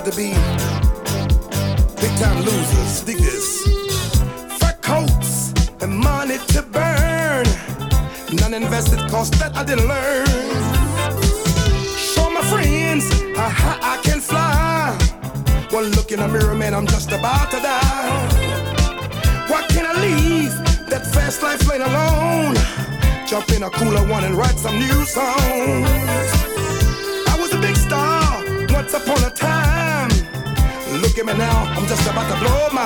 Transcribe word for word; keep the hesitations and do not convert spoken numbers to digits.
to be big time losers. Dig this. Fur coats and money to burn. None invested cause that I didn't learn. Show my friends how high I can fly. One look in the mirror, man, I'm just about to die. Why can't I leave that fast life lane alone? Jump in a cooler one and write some new songs. I was a big star once upon a time. Look at me now, I'm just about to blow my